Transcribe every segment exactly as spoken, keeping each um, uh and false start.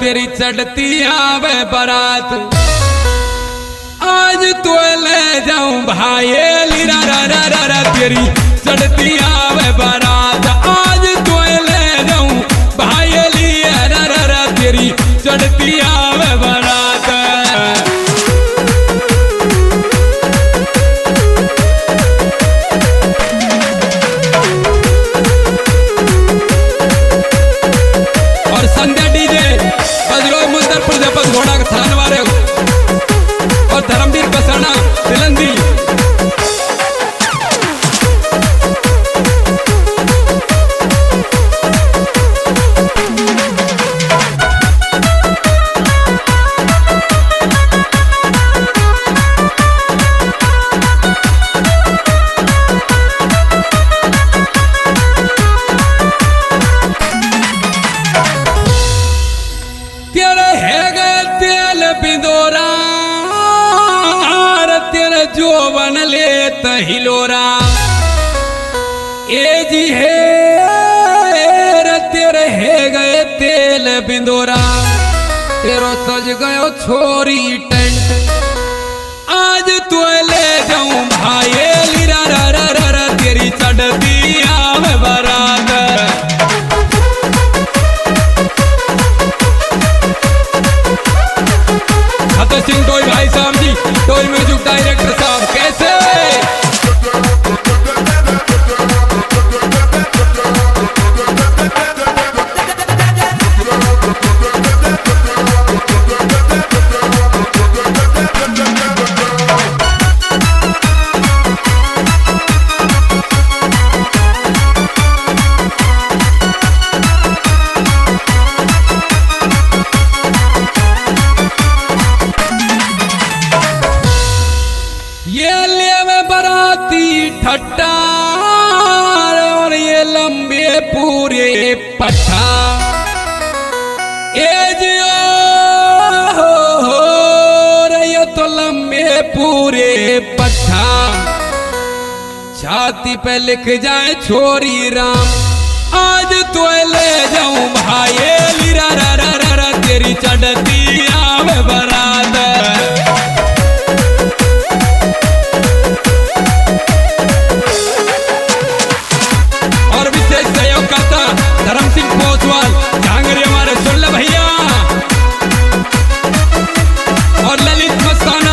तेरी चढ़ती आवे बारात, आज तो ले जाऊं भाई लीरा रा रा रा रा तेरी चढ़ती आवे बारात, आज तो ले जाऊं भाई लीरा रा रा रा तेरी चढ़ती आवे बारात। और संध्या डीजे बजरो मुंदर प्रजापत घोड़ा के थान वाले और धर्मवीर बसाना तिलंदी। जो बन ले तहिलोरा ए जी है तेरे है गए तेल बिंदोरा, तेरो सज गयो छोरी टेंट, आज तो ले जाऊं भाई लीरा रा रा रा रा तेरी चढ़ती आवे बारात। खतो सिंह टोई भाई साहब जी, टोई म्यूजिक डायरेक्टर साहब कैसे ठट्टा और ये लंबे पूरे पट्टा, ए जियो हो, हो रे तो लंबे पूरे पट्टा, छाती पे लिख जाए छोरी राम, आज तो ले जाऊं भाई लीरा रा रा रा रा तेरी चढ़ती आवे बारात। धर्म सिंह पोसवाल जहांगीर हमारे सुल्ला भैया और ललित मस्ताना।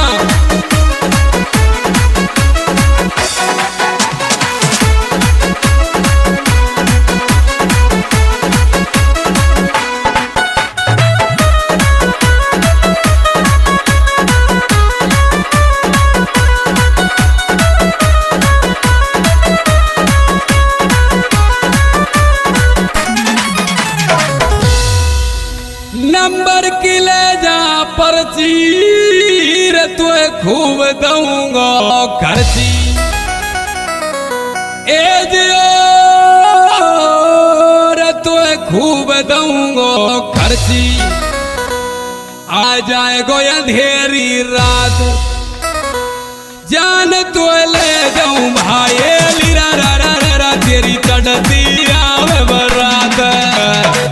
नंबर की ले जा पर्ची रे तुए खूब दूंगा खर्ची, ए जियो रे तुए खूब दूंगा खर्ची, आ जाएगो अंधेरी रात, जान तो ले जाऊं भाई लीरा रा रा रा रा तेरी चढ़ती आवे बारात।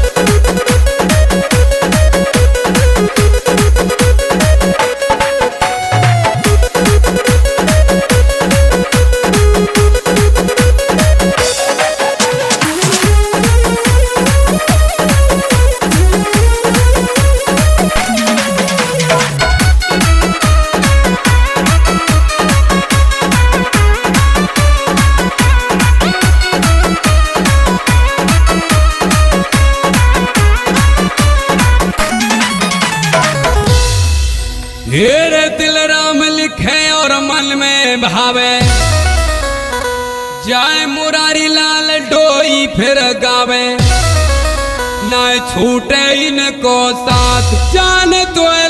हेरे दिल राम लिखे और मन में भावे, जाए मुरारी लाल डोई फिर गावे, ना छूटे इनको साथ जान तो